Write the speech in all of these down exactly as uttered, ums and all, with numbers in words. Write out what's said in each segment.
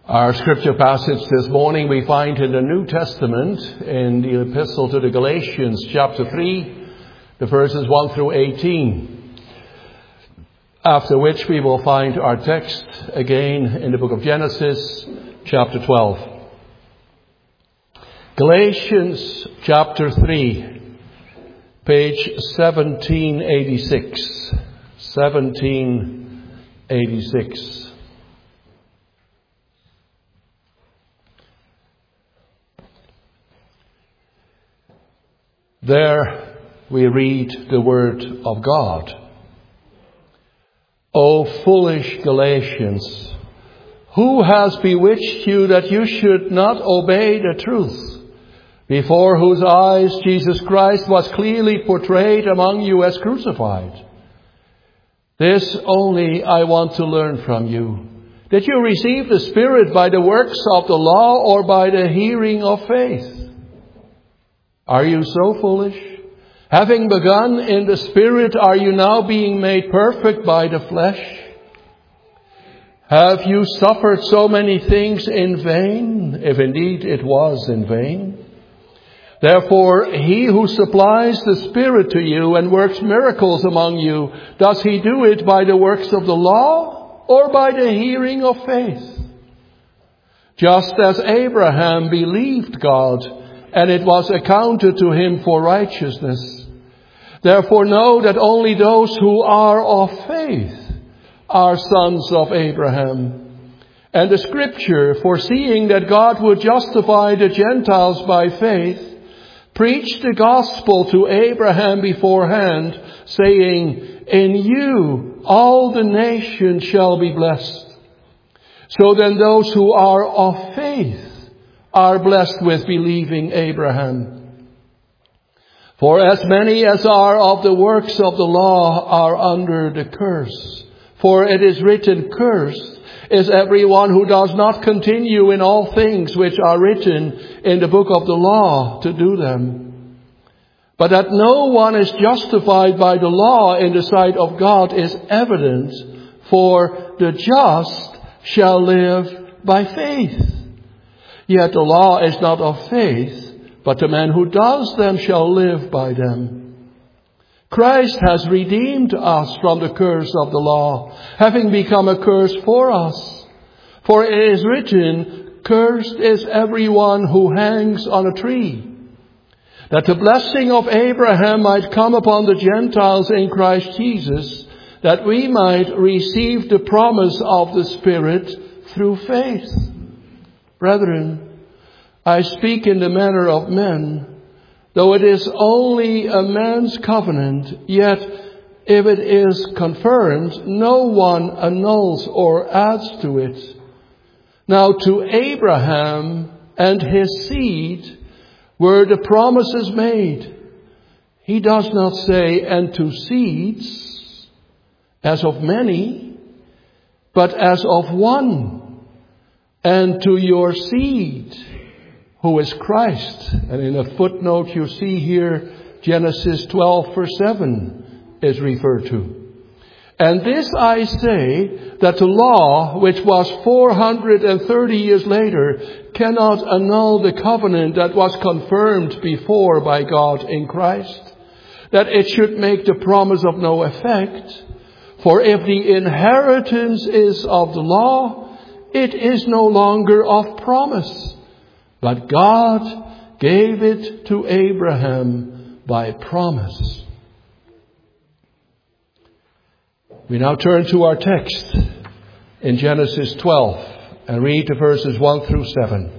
Our scripture passage this morning we find in the New Testament in the Epistle to the Galatians, chapter three, the verses one through eighteen. After which we will find our text again in the book of Genesis, chapter twelve. Galatians, chapter three, page seventeen eighty-six. seventeen eighty-six. There we read the word of God. O foolish Galatians, who has bewitched you that you should not obey the truth, before whose eyes Jesus Christ was clearly portrayed among you as crucified? This only I want to learn from you. Did you receive the Spirit by the works of the law or by the hearing of faith? Are you so foolish? Having begun in the Spirit, are you now being made perfect by the flesh? Have you suffered so many things in vain, if indeed it was in vain? Therefore, he who supplies the Spirit to you and works miracles among you, does he do it by the works of the law or by the hearing of faith? Just as Abraham believed God, and it was accounted to him for righteousness. Therefore know that only those who are of faith are sons of Abraham. And the Scripture, foreseeing that God would justify the Gentiles by faith, preached the gospel to Abraham beforehand, saying, in you all the nations shall be blessed. So then those who are of faith are blessed with believing Abraham. For as many as are of the works of the law are under the curse. For it is written, cursed is everyone who does not continue in all things which are written in the book of the law to do them. But that no one is justified by the law in the sight of God is evident, for the just shall live by faith. Yet the law is not of faith, but the man who does them shall live by them. Christ has redeemed us from the curse of the law, having become a curse for us. For it is written, cursed is everyone who hangs on a tree, that the blessing of Abraham might come upon the Gentiles in Christ Jesus, that we might receive the promise of the Spirit through faith. Brethren, I speak in the manner of men, though it is only a man's covenant, yet if it is confirmed, no one annuls or adds to it. Now to Abraham and his seed were the promises made. He does not say, and to seeds, as of many, but as of one. And to your seed, who is Christ. And in a footnote you see here, Genesis twelve verse seven is referred to. And this I say, that the law, which was four hundred thirty years later, cannot annul the covenant that was confirmed before by God in Christ, that it should make the promise of no effect. For if the inheritance is of the law, it is no longer of promise, but God gave it to Abraham by promise. We now turn to our text in Genesis twelve and read the verses one through seven.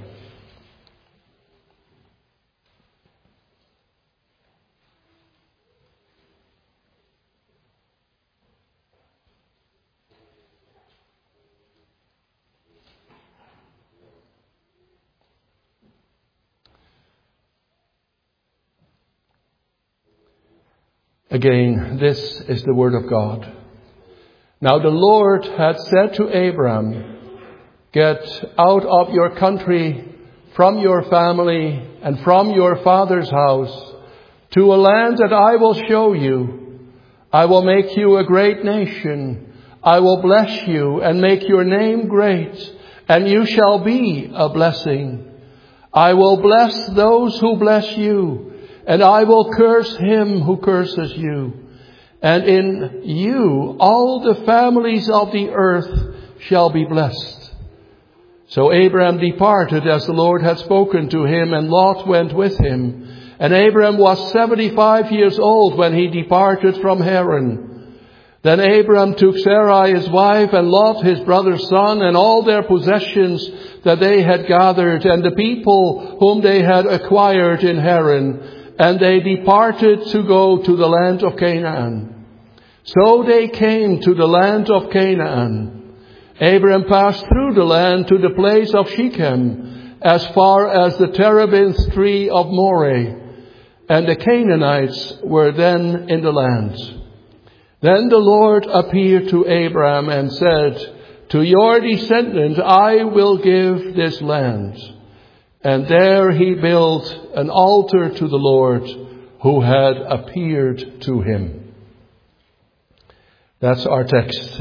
Again, this is the word of God. Now the Lord had said to Abram, get out of your country, from your family, and from your father's house, to a land that I will show you. I will make you a great nation. I will bless you and make your name great, and you shall be a blessing. I will bless those who bless you, and I will curse him who curses you. And in you all the families of the earth shall be blessed. So Abraham departed as the Lord had spoken to him, and Lot went with him. And Abraham was seventy-five years old when he departed from Haran. Then Abraham took Sarai his wife, and Lot his brother's son, and all their possessions that they had gathered, and the people whom they had acquired in Haran, and they departed to go to the land of Canaan. So they came to the land of Canaan. Abraham passed through the land to the place of Shechem, as far as the terebinth tree of Moreh, and the Canaanites were then in the land. Then the Lord appeared to Abraham and said, to your descendant I will give this land. And there he built an altar to the Lord who had appeared to him. That's our text.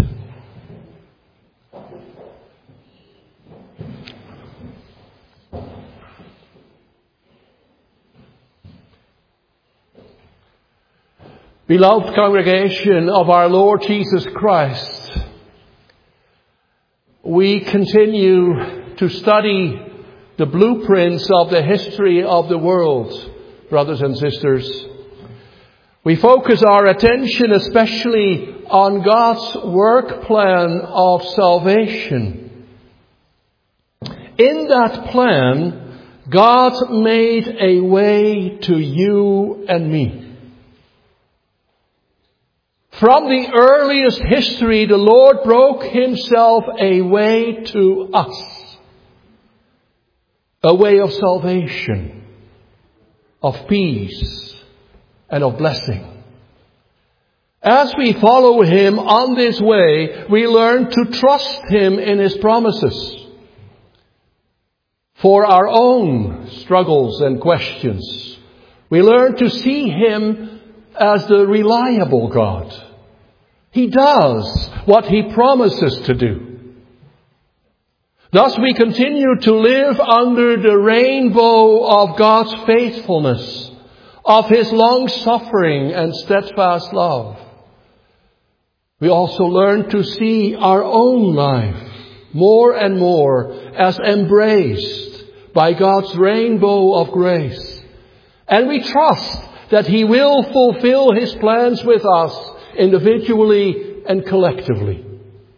Beloved congregation of our Lord Jesus Christ, we continue to study the blueprints of the history of the world, brothers and sisters. We focus our attention especially on God's work plan of salvation. In that plan, God made a way to you and me. From the earliest history, the Lord broke himself a way to us. A way of salvation, of peace, and of blessing. As we follow him on this way, we learn to trust him in his promises. For our own struggles and questions, we learn to see him as the reliable God. He does what he promises to do. Thus we continue to live under the rainbow of God's faithfulness, of his long-suffering and steadfast love. We also learn to see our own life more and more as embraced by God's rainbow of grace. And we trust that he will fulfill his plans with us individually and collectively.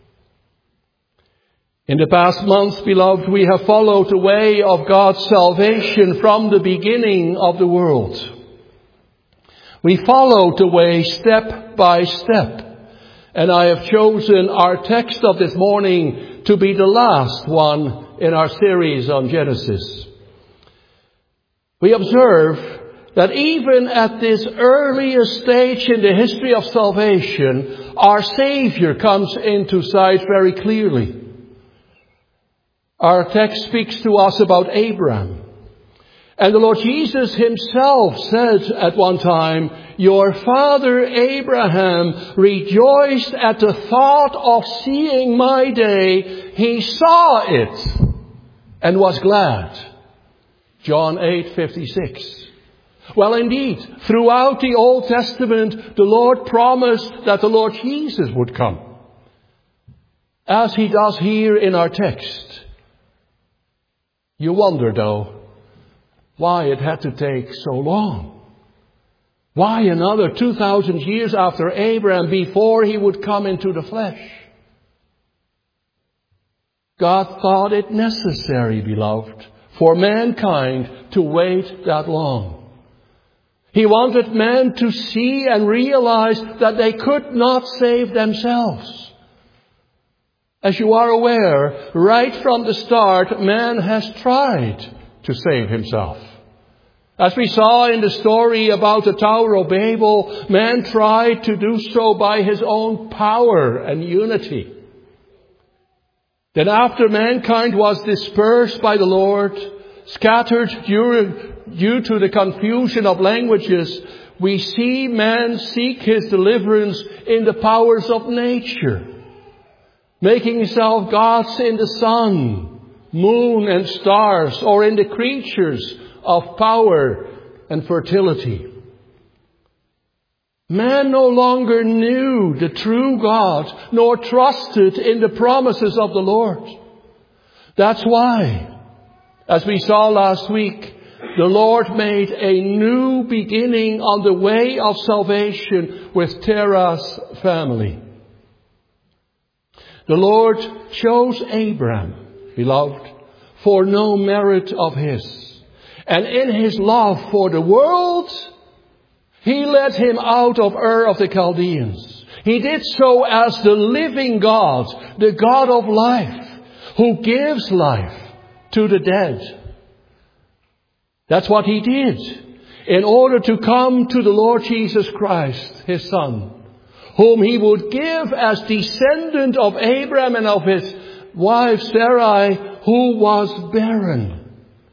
In the past months, beloved, we have followed the way of God's salvation from the beginning of the world. We followed the way step by step. And I have chosen our text of this morning to be the last one in our series on Genesis. We observe that even at this earliest stage in the history of salvation, our Savior comes into sight very clearly. Our text speaks to us about Abraham. And the Lord Jesus himself said at one time, your father Abraham rejoiced at the thought of seeing my day. He saw it and was glad. John eight fifty-six. Well, indeed, throughout the Old Testament, the Lord promised that the Lord Jesus would come. As he does here in our text. You wonder, though, why it had to take so long. Why another two thousand years after Abraham before he would come into the flesh? God thought it necessary, beloved, for mankind to wait that long. He wanted men to see and realize that they could not save themselves. As you are aware, right from the start, man has tried to save himself. As we saw in the story about the Tower of Babel, man tried to do so by his own power and unity. Then after mankind was dispersed by the Lord, scattered due, due to the confusion of languages, we see man seek his deliverance in the powers of nature, making himself gods in the sun, moon and stars, or in the creatures of power and fertility. Man no longer knew the true God, nor trusted in the promises of the Lord. That's why, as we saw last week, the Lord made a new beginning on the way of salvation with Terah's family. The Lord chose Abram, beloved, for no merit of his. And in his love for the world, he led him out of Ur of the Chaldeans. He did so as the living God, the God of life, who gives life to the dead. That's what he did in order to come to the Lord Jesus Christ, his Son, whom he would give as descendant of Abraham and of his wife Sarai, who was barren.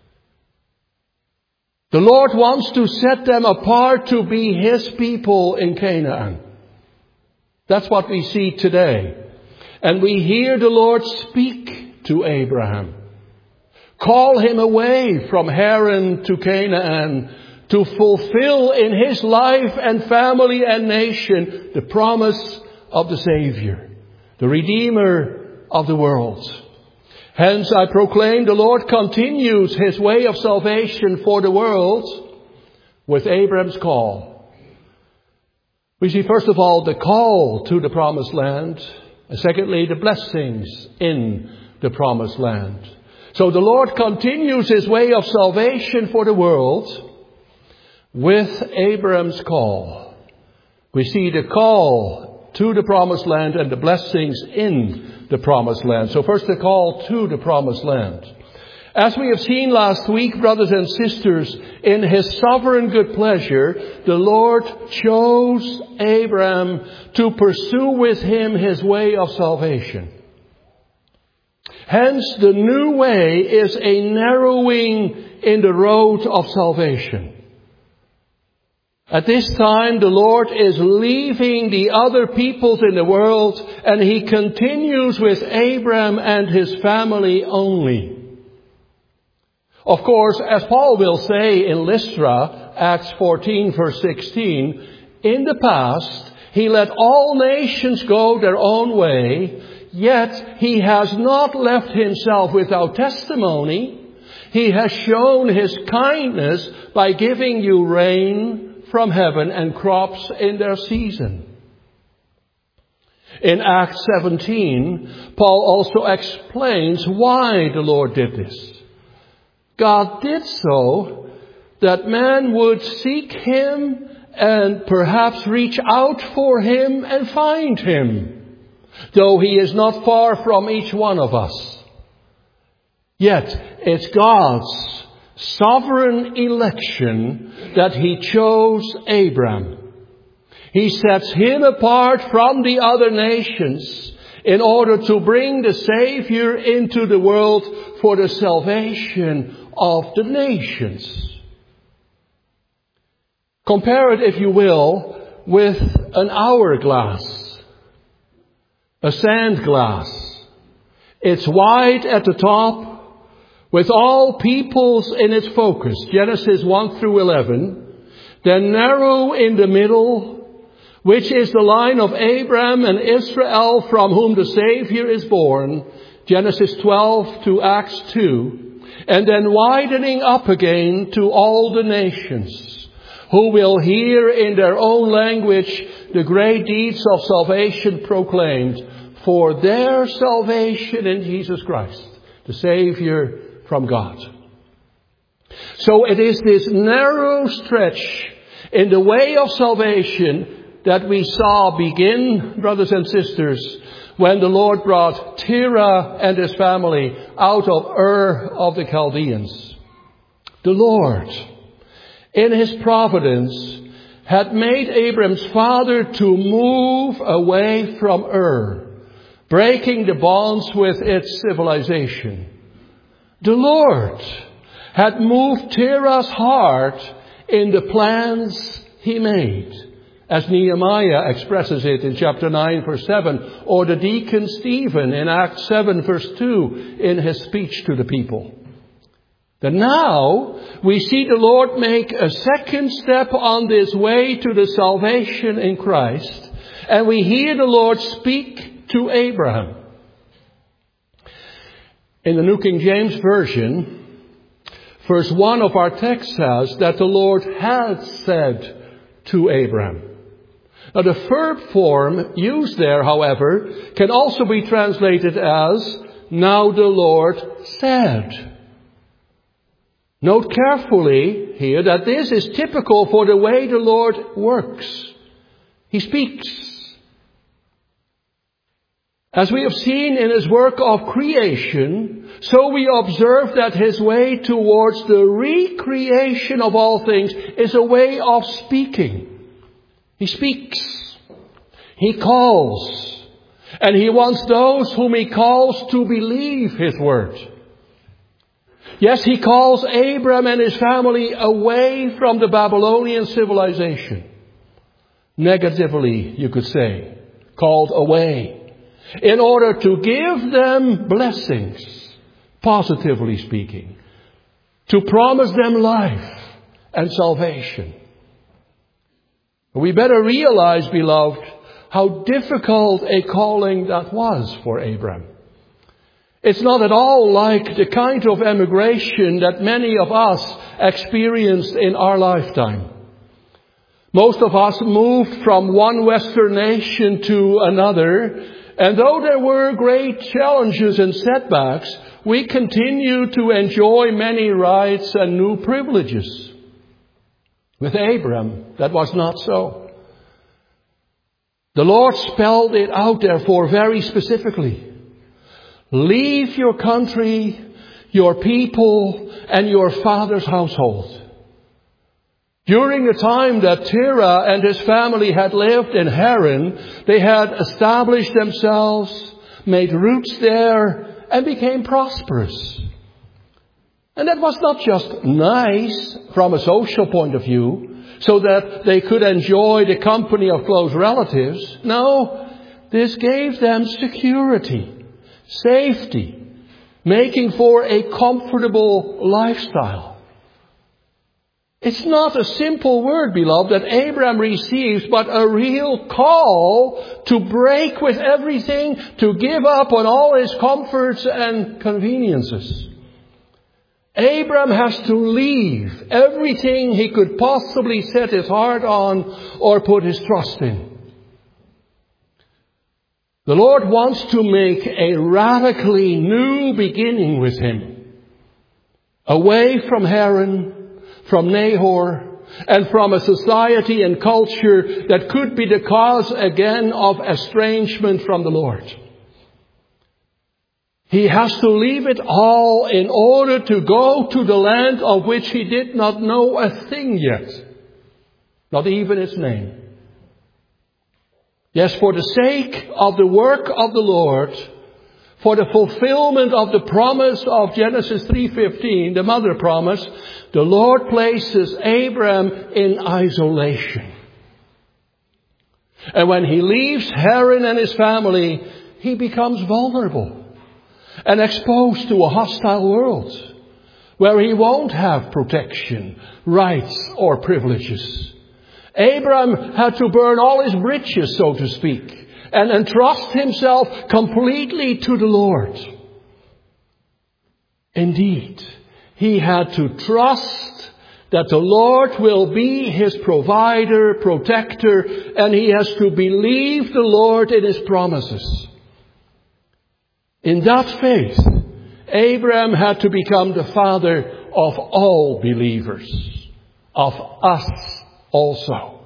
The Lord wants to set them apart to be his people in Canaan. That's what we see today. And we hear the Lord speak to Abraham. Call him away from Haran to Canaan to fulfill in his life and family and nation the promise of the Savior, the Redeemer of the world. Hence I proclaim the Lord continues his way of salvation for the world with Abraham's call. We see first of all the call to the promised land, and secondly the blessings in the promised land. So the Lord continues his way of salvation for the world with Abraham's call. We see the call to the promised land and the blessings in the promised land. So first the call to the promised land. As we have seen last week, brothers and sisters, in his sovereign good pleasure, the Lord chose Abraham to pursue with him his way of salvation. Hence, the new way is a narrowing in the road of salvation. At this time, the Lord is leaving the other peoples in the world, and he continues with Abraham and his family only. Of course, as Paul will say in Lystra, Acts fourteen, verse sixteen, in the past, he let all nations go their own way, yet he has not left himself without testimony. He has shown his kindness by giving you rain from heaven and crops in their season. In Acts seventeen, Paul also explains why the Lord did this. God did so that man would seek him and perhaps reach out for him and find him, though he is not far from each one of us. Yet it's God's sovereign election that he chose Abram. He sets him apart from the other nations in order to bring the Savior into the world for the salvation of the nations. Compare it, if you will, with an hourglass, a sand glass. It's wide at the top, with all peoples in its focus, Genesis one through eleven, then narrow in the middle, which is the line of Abraham and Israel from whom the Savior is born, Genesis twelve to Acts two, and then widening up again to all the nations, who will hear in their own language the great deeds of salvation proclaimed for their salvation in Jesus Christ, the Savior from God. So it is this narrow stretch in the way of salvation that we saw begin, brothers and sisters, when the Lord brought Terah and his family out of Ur of the Chaldeans. The Lord, in his providence, had made Abram's father to move away from Ur, breaking the bonds with its civilization. The Lord had moved Terah's heart in the plans he made, as Nehemiah expresses it in chapter nine, verse seven, or the deacon Stephen in Acts seven, verse two, in his speech to the people. Then now we see the Lord make a second step on this way to the salvation in Christ, and we hear the Lord speak to Abraham. In the New King James Version, verse one of our text says that the Lord had said to Abraham. Now the verb form used there, however, can also be translated as, now the Lord said. Note carefully here that this is typical for the way the Lord works. He speaks. As we have seen in his work of creation, so we observe that his way towards the recreation of all things is a way of speaking. He speaks. He calls. And he wants those whom he calls to believe his word. Yes, he calls Abram and his family away from the Babylonian civilization. Negatively, you could say, called away, in order to give them blessings, positively speaking, to promise them life and salvation. We better realize, beloved, how difficult a calling that was for Abram. It's not at all like the kind of emigration that many of us experienced in our lifetime. Most of us moved from one Western nation to another, and though there were great challenges and setbacks, we continue to enjoy many rights and new privileges. With Abram, that was not so. The Lord spelled it out, therefore, very specifically. Leave your country, your people, and your father's household. During the time that Terah and his family had lived in Haran, they had established themselves, made roots there, and became prosperous. And that was not just nice from a social point of view, so that they could enjoy the company of close relatives. No, this gave them security. Safety, making for a comfortable lifestyle. It's not a simple word, beloved, that Abraham receives, but a real call to break with everything, to give up on all his comforts and conveniences. Abraham has to leave everything he could possibly set his heart on or put his trust in. The Lord wants to make a radically new beginning with him. Away from Haran, from Nahor, and from a society and culture that could be the cause again of estrangement from the Lord. He has to leave it all in order to go to the land of which he did not know a thing yet. Not even its name. Yes, for the sake of the work of the Lord, for the fulfillment of the promise of Genesis three fifteen, the mother promise, the Lord places Abraham in isolation. And when he leaves Haran and his family, he becomes vulnerable and exposed to a hostile world where he won't have protection, rights, or privileges. Abraham had to burn all his bridges, so to speak, and entrust himself completely to the Lord. Indeed, he had to trust that the Lord will be his provider, protector, and he has to believe the Lord in his promises. In that faith, Abraham had to become the father of all believers, of us also.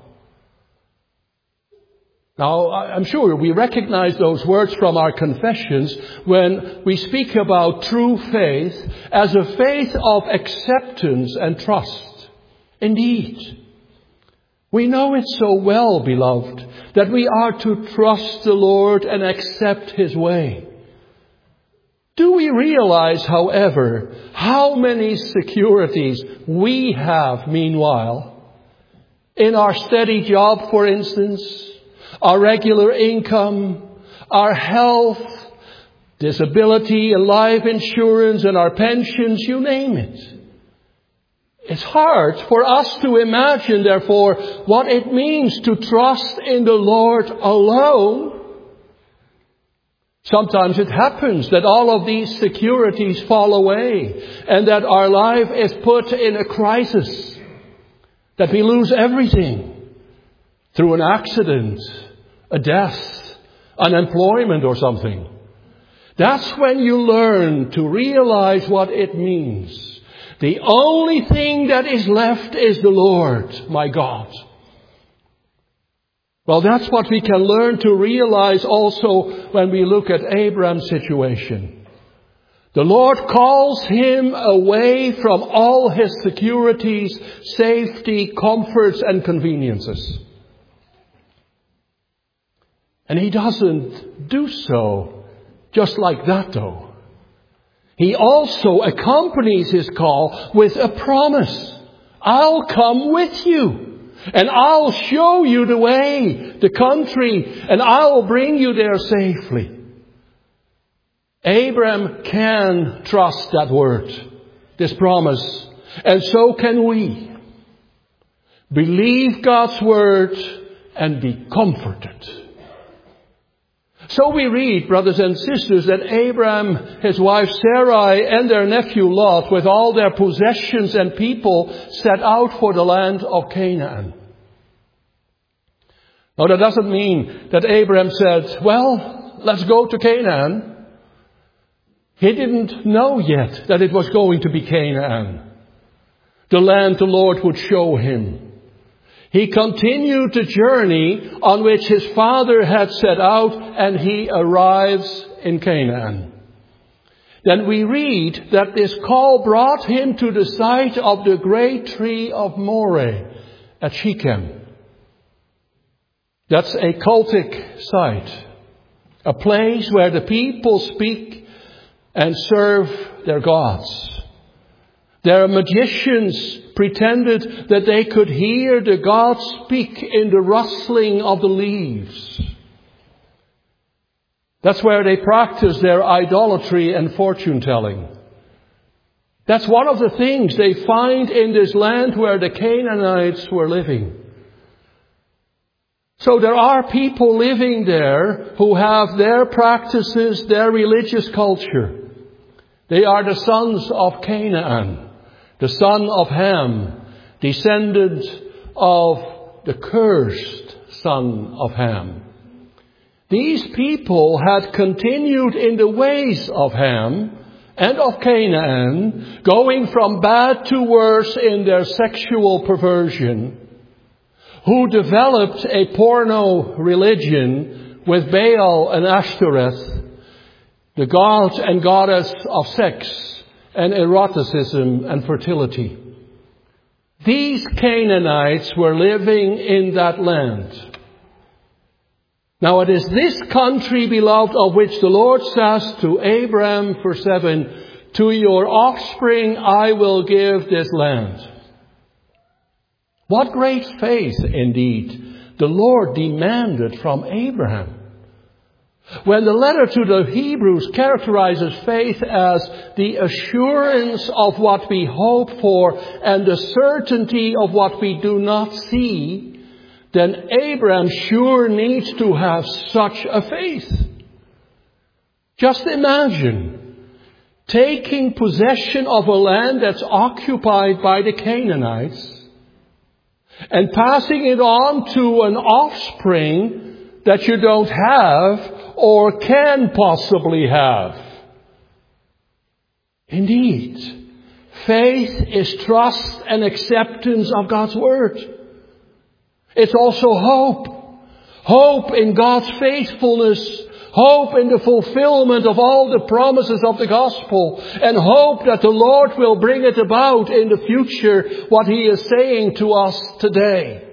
Now, I'm sure we recognize those words from our confessions when we speak about true faith as a faith of acceptance and trust. Indeed, we know it so well, beloved, that we are to trust the Lord and accept his way. Do we realize, however, how many securities we have meanwhile in our steady job, for instance, our regular income, our health, disability and life insurance and our pensions, you name it. It's hard for us to imagine, therefore, what it means to trust in the Lord alone. Sometimes it happens that all of these securities fall away and that our life is put in a crisis, that we lose everything through an accident, a death, unemployment or something. That's when you learn to realize what it means. The only thing that is left is the Lord, my God. Well, that's what we can learn to realize also when we look at Abraham's situation. The Lord calls him away from all his securities, safety, comforts, and conveniences. And he doesn't do so just like that, though. He also accompanies his call with a promise. I'll come with you, and I'll show you the way, the country, and I'll bring you there safely. Abraham can trust that word, this promise, and so can we. Believe God's word and be comforted. So we read, brothers and sisters, that Abraham, his wife Sarai, and their nephew Lot, with all their possessions and people, set out for the land of Canaan. Now that doesn't mean that Abraham said, well, let's go to Canaan. He didn't know yet that it was going to be Canaan, the land the Lord would show him. He continued the journey on which his father had set out, and he arrives in Canaan. Then we read that this call brought him to the site of the great tree of Moreh at Shechem. That's a cultic site, a place where the people speak and serve their gods. Their magicians pretended that they could hear the gods speak in the rustling of the leaves. That's where they practice their idolatry and fortune-telling. That's one of the things they find in this land where the Canaanites were living. So there are people living there who have their practices, their religious culture. They are the sons of Canaan, the son of Ham, descendant of the cursed son of Ham. These people had continued in the ways of Ham and of Canaan, going from bad to worse in their sexual perversion, who developed a porno religion with Baal and Ashtoreth, the god and goddess of sex and eroticism and fertility. These Canaanites were living in that land. Now it is this country, beloved, of which the Lord says to Abraham, verse seven, to your offspring I will give this land. What great faith indeed the Lord demanded from Abraham. When the letter to the Hebrews characterizes faith as the assurance of what we hope for and the certainty of what we do not see, then Abraham sure needs to have such a faith. Just imagine taking possession of a land that's occupied by the Canaanites and passing it on to an offspring that you don't have or can possibly have. Indeed, faith is trust and acceptance of God's word. It's also hope. Hope in God's faithfulness. Hope in the fulfillment of all the promises of the gospel. And hope that the Lord will bring it about in the future, what He is saying to us today.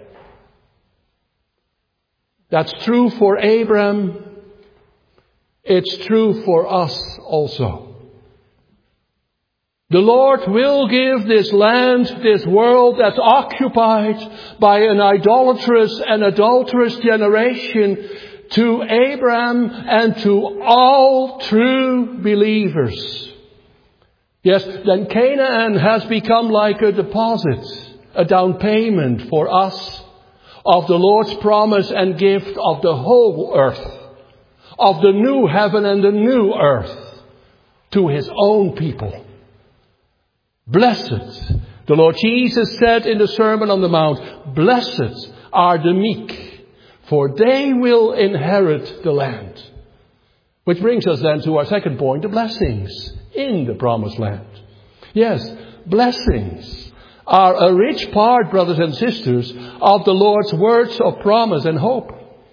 That's true for Abraham. It's true for us also. The Lord will give this land, this world that's occupied by an idolatrous and adulterous generation to Abraham and to all true believers. Yes, then Canaan has become like a deposit, a down payment for us of the Lord's promise and gift of the whole earth, of the new heaven and the new earth to His own people. Blessed, the Lord Jesus said in the Sermon on the Mount, blessed are the meek, for they will inherit the land. Which brings us then to our second point, the blessings in the promised land. Yes, blessings are a rich part, brothers and sisters, of the Lord's words of promise and hope.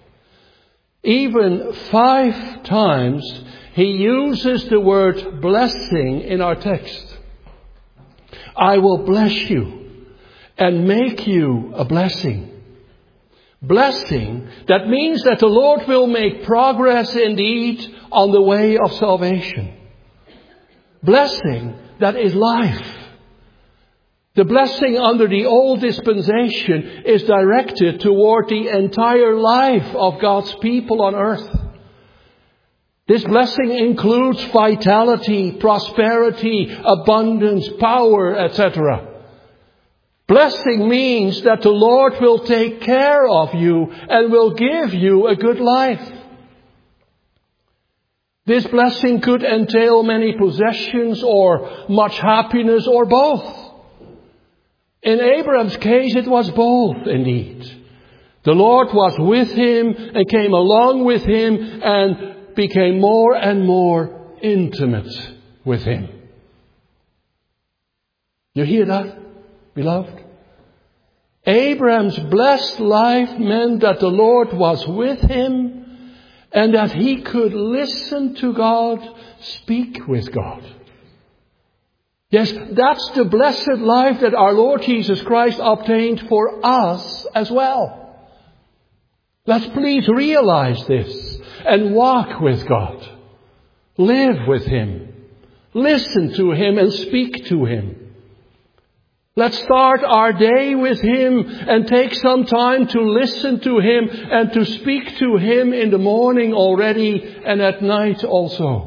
Even five times He uses the word blessing in our text. I will bless you and make you a blessing. Blessing, that means that the Lord will make progress indeed on the way of salvation. Blessing, that is life. The blessing under the old dispensation is directed toward the entire life of God's people on earth. This blessing includes vitality, prosperity, abundance, power, et cetera. Blessing means that the Lord will take care of you and will give you a good life. This blessing could entail many possessions or much happiness or both. In Abraham's case, it was both indeed. The Lord was with him and came along with him and became more and more intimate with him. You hear that, beloved? Abraham's blessed life meant that the Lord was with him and that he could listen to God, speak with God. Yes, that's the blessed life that our Lord Jesus Christ obtained for us as well. Let's please realize this and walk with God. Live with Him. Listen to Him and speak to Him. Let's start our day with Him and take some time to listen to Him and to speak to Him in the morning already and at night also.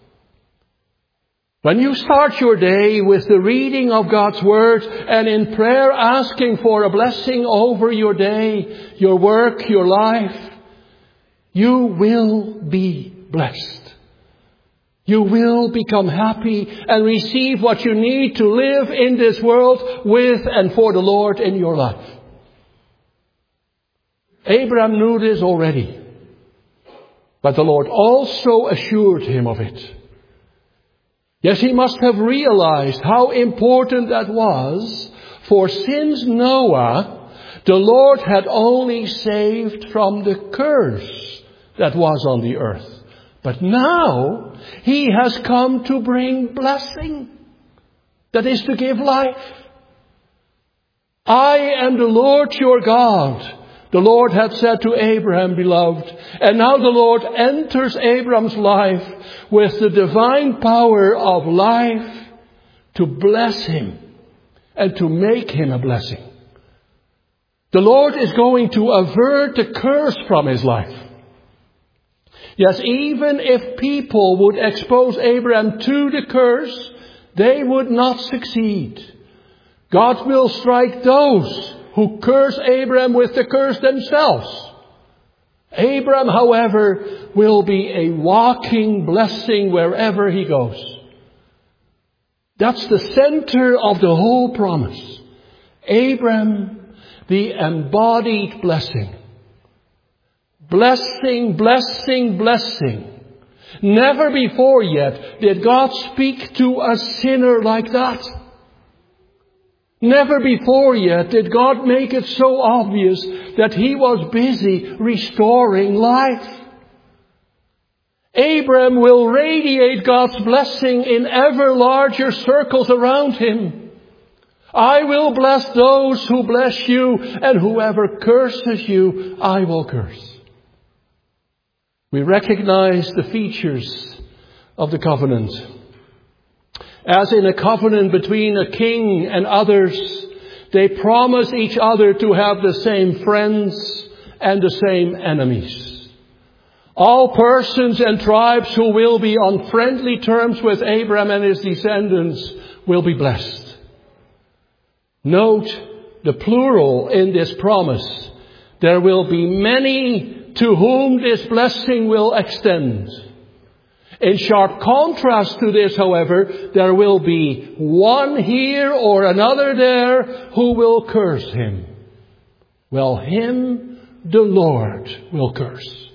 When you start your day with the reading of God's Word and in prayer asking for a blessing over your day, your work, your life, you will be blessed. You will become happy and receive what you need to live in this world with and for the Lord in your life. Abraham knew this already, but the Lord also assured him of it. Yes, he must have realized how important that was, for since Noah, the Lord had only saved from the curse that was on the earth. But now He has come to bring blessing. That is to give life. I am the Lord your God, the Lord had said to Abraham, beloved. And now the Lord enters Abraham's life with the divine power of life to bless him and to make him a blessing. The Lord is going to avert the curse from his life. Yes, even if people would expose Abraham to the curse, they would not succeed. God will strike those who curse Abraham with the curse themselves. Abraham, however, will be a walking blessing wherever he goes. That's the center of the whole promise. Abraham, the embodied blessing. Blessing, blessing, blessing. Never before yet did God speak to a sinner like that. Never before yet did God make it so obvious that He was busy restoring life. Abraham will radiate God's blessing in ever larger circles around him. I will bless those who bless you, and whoever curses you, I will curse. We recognize the features of the covenant. As in a covenant between a king and others, they promise each other to have the same friends and the same enemies. All persons and tribes who will be on friendly terms with Abraham and his descendants will be blessed. Note the plural in this promise. There will be many to whom this blessing will extend. In sharp contrast to this, however, there will be one here or another there who will curse him. Well, him the Lord will curse.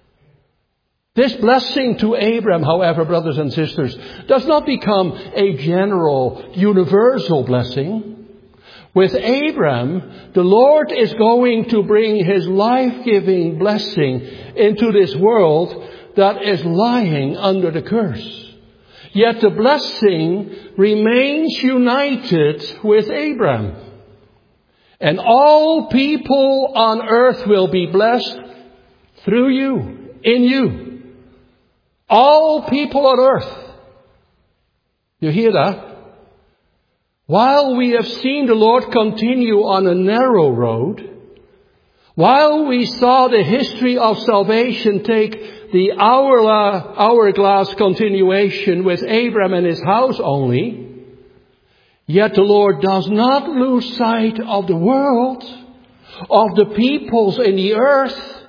This blessing to Abraham, however, brothers and sisters, does not become a general, universal blessing. With Abraham, the Lord is going to bring his life-giving blessing into this world that is lying under the curse. Yet the blessing remains united with Abraham. And all people on earth will be blessed through you, in you. All people on earth. You hear that? While we have seen the Lord continue on a narrow road, while we saw the history of salvation take the hourglass continuation with Abraham and his house only, yet the Lord does not lose sight of the world, of the peoples in the earth.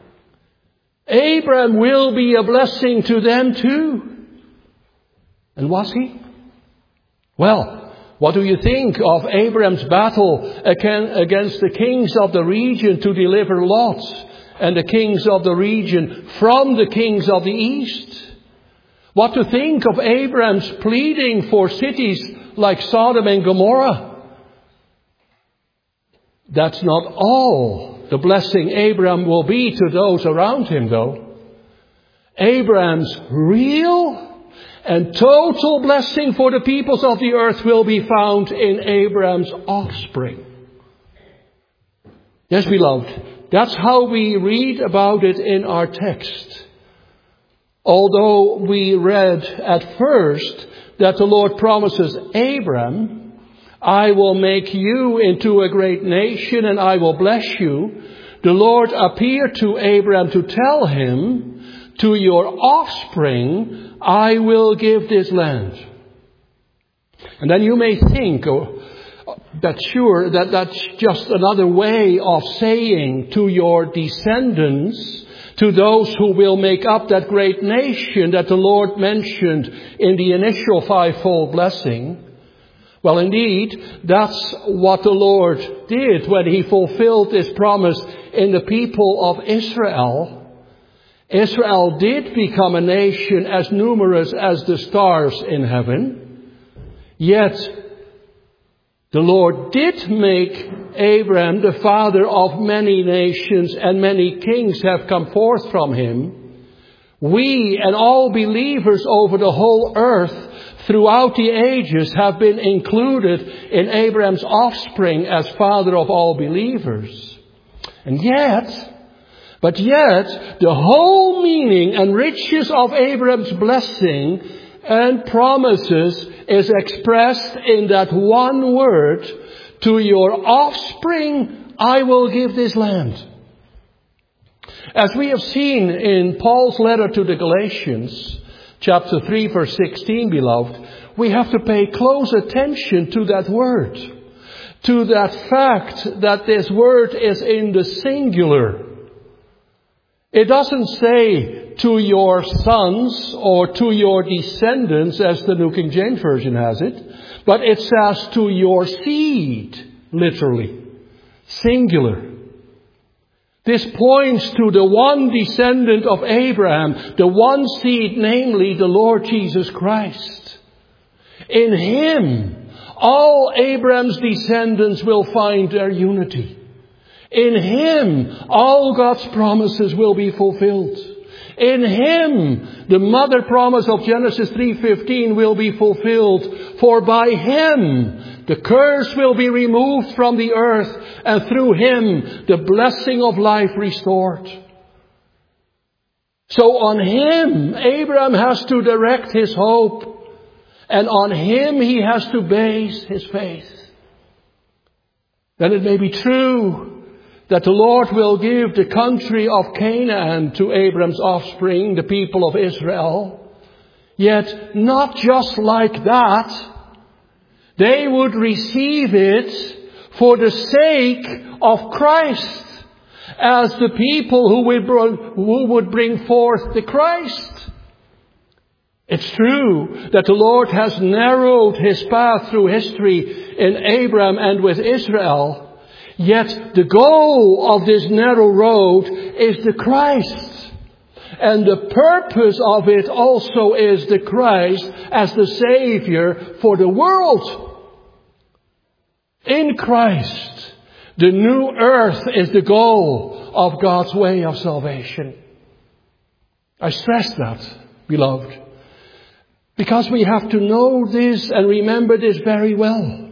Abraham will be a blessing to them too. And was he? Well, what do you think of Abraham's battle against the kings of the region to deliver Lot and the kings of the region from the kings of the east? What to think of Abraham's pleading for cities like Sodom and Gomorrah? That's not all the blessing Abraham will be to those around him, though. Abraham's real and total blessing for the peoples of the earth will be found in Abraham's offspring. Yes, beloved, that's how we read about it in our text. Although we read at first that the Lord promises Abraham, I will make you into a great nation and I will bless you. The Lord appeared to Abraham to tell him, to your offspring I will give this land. And then you may think oh, that sure that that's just another way of saying to your descendants, to those who will make up that great nation that the Lord mentioned in the initial fivefold blessing. Well, indeed, that's what the Lord did when he fulfilled this promise in the people of Israel. Israel did become a nation as numerous as the stars in heaven. Yet, the Lord did make Abraham the father of many nations, and many kings have come forth from him. We and all believers over the whole earth throughout the ages have been included in Abraham's offspring as father of all believers. And yet, But yet, the whole meaning and riches of Abraham's blessing and promises is expressed in that one word, to your offspring I will give this land. As we have seen in Paul's letter to the Galatians, chapter three, verse sixteen, beloved, we have to pay close attention to that word, to that fact that this word is in the singular. It doesn't say to your sons or to your descendants, as the New King James Version has it, but it says to your seed, literally, singular. This points to the one descendant of Abraham, the one seed, namely the Lord Jesus Christ. In him, all Abraham's descendants will find their unity. In him, all God's promises will be fulfilled. In him, the mother promise of Genesis three fifteen will be fulfilled. For by him, the curse will be removed from the earth, and through him, the blessing of life restored. So on him, Abraham has to direct his hope. and on Him he has to base his faith. Then it may be true that the Lord will give the country of Canaan to Abraham's offspring, the people of Israel. Yet not just like that. They would receive it for the sake of Christ, as the people who would, who would bring forth the Christ. It's true that the Lord has narrowed his path through history in Abraham and with Israel. Yet the goal of this narrow road is the Christ. And the purpose of it also is the Christ as the Savior for the world. In Christ, the new earth is the goal of God's way of salvation. I stress that, beloved, because we have to know this and remember this very well.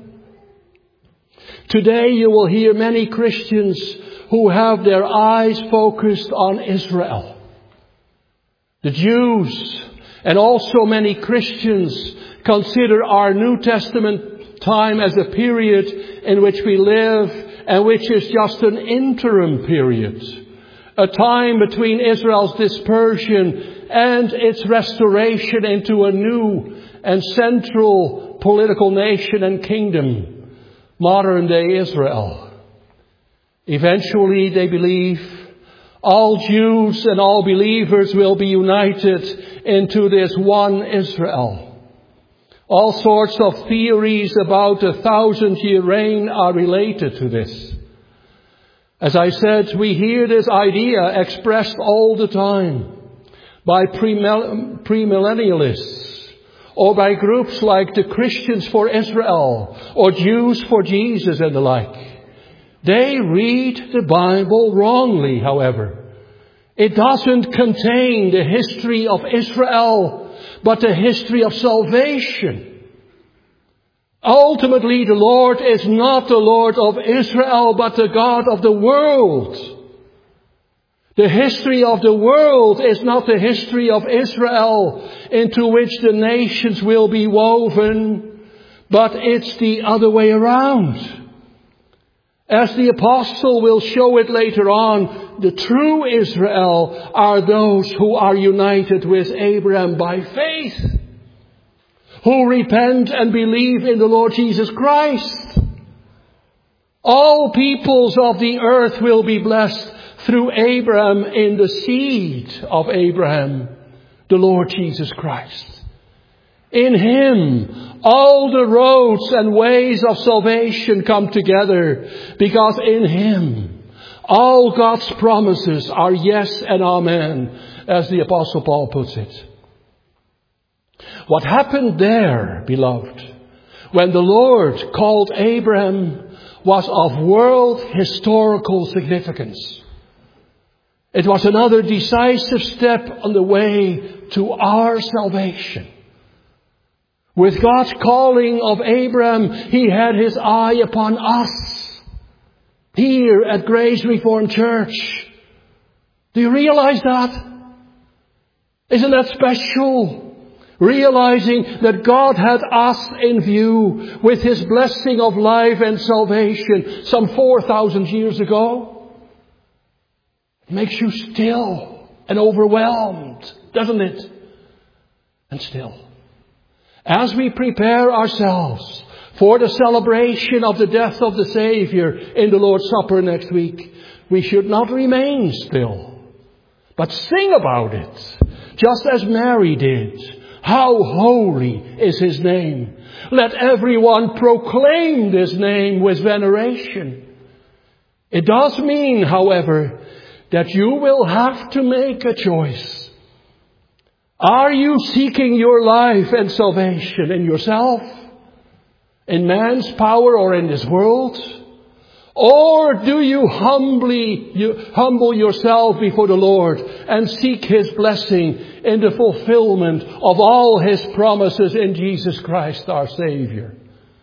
Today you will hear many Christians who have their eyes focused on Israel, the Jews, and also many Christians consider our New Testament time as a period in which we live and which is just an interim period. A time between Israel's dispersion and its restoration into a new and central political nation and kingdom, modern day Israel. Eventually, they believe, all Jews and all believers will be united into this one Israel. All sorts of theories about a thousand-year reign are related to this. As I said, we hear this idea expressed all the time by premillennialists or by groups like the Christians for Israel or Jews for Jesus and the like. They read the Bible wrongly, however. It doesn't contain the history of Israel, but the history of salvation. Ultimately, the Lord is not the Lord of Israel, but the God of the world. The history of the world is not the history of Israel, into which the nations will be woven, but it's the other way around. As the apostle will show it later on, the true Israel are those who are united with Abraham by faith, who repent and believe in the Lord Jesus Christ. All peoples of the earth will be blessed through Abraham in the seed of Abraham, the Lord Jesus Christ. In Him, all the roads and ways of salvation come together, because in Him, all God's promises are yes and amen, as the Apostle Paul puts it. What happened there, beloved, when the Lord called Abraham was of world historical significance. It was another decisive step on the way to our salvation. With God's calling of Abraham, He had His eye upon us here at Grace Reformed Church. Do you realize that? Isn't that special? Realizing that God had us in view with His blessing of life and salvation some four thousand years ago. It makes you still and overwhelmed, doesn't it? And still, as we prepare ourselves for the celebration of the death of the Savior in the Lord's Supper next week, we should not remain still, but sing about it, just as Mary did. How holy is His name! Let everyone proclaim this name with veneration. It does mean, however, that you will have to make a choice. Are you seeking your life and salvation in yourself, in man's power, or in this world? Or do you humbly you humble yourself before the Lord and seek His blessing in the fulfillment of all His promises in Jesus Christ our Savior?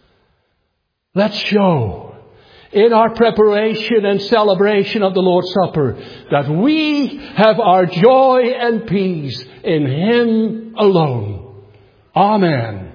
Let's show in our preparation and celebration of the Lord's Supper that we have our joy and peace in Him alone. Amen.